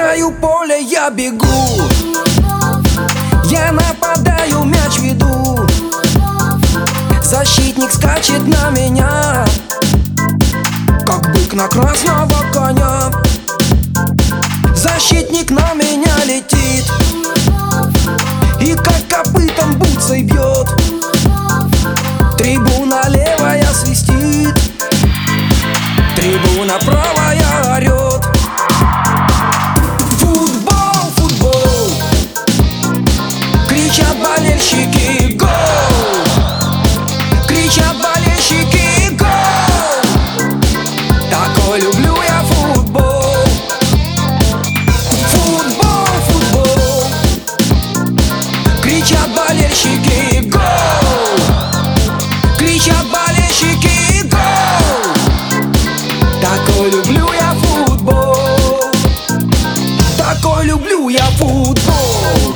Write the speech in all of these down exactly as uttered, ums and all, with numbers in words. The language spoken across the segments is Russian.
краю поля я бегу, я нападаю, мяч веду. Защитник скачет на меня, как бык на красного коня. Защитник на меня летит и как копытом бутсой бьет. Трибуна левая свистит, трибуна правая орет. Футбол, футбол, кричат болельщики, гол! Кричат болельщики, гол! Такой люблю я футбол. Футбол, футбол, кричат болельщики, гол! Кричат болельщики, гол! Такой люблю я футбол. Такой люблю я футбол.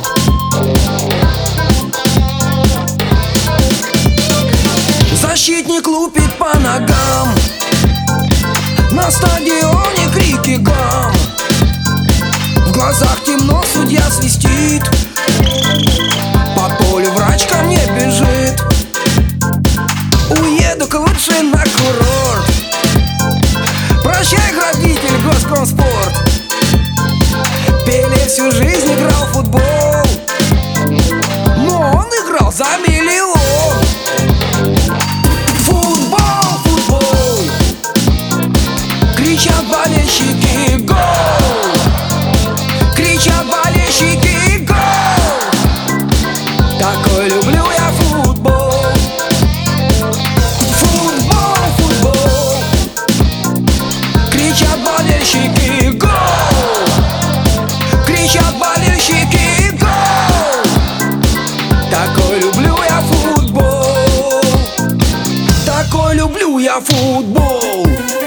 Защитник лупит по ногам, на стадионе крики гам. В глазах темно, судья свистит, по полю врач ко мне бежит. Уеду-ка лучше на курорт. Прощай, грабитель, Госкомспорт. Пеле всю жизнь играл в футбол, но он играл за миллион. Футбол, футбол, кричат болельщики, гол! Кричат болельщики, гол! Такой люблю я футбол. Футбол, футбол, кричат болельщики, гол! Кричат болельщики, гол! Такой люблю я футбол. Такой люблю я футбол.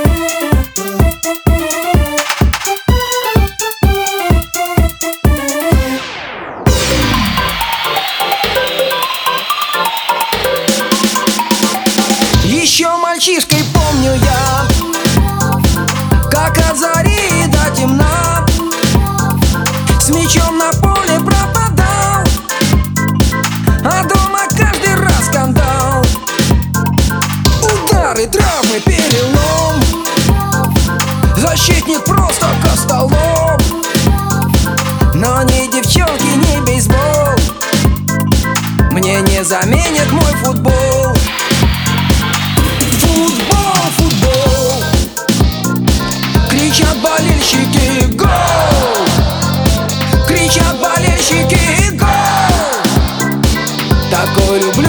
Еще мальчишкой помню я, как от зари до темна с мячом на поле пропадал, а дома каждый раз скандал. Удары, травмы, перелом, защитник просто костолом. Но ни девчонки, ни бейсбол мне не заменит мой футбол. Футбол, футбол, кричат болельщики, гол! Кричат болельщики, гол! Такой люблю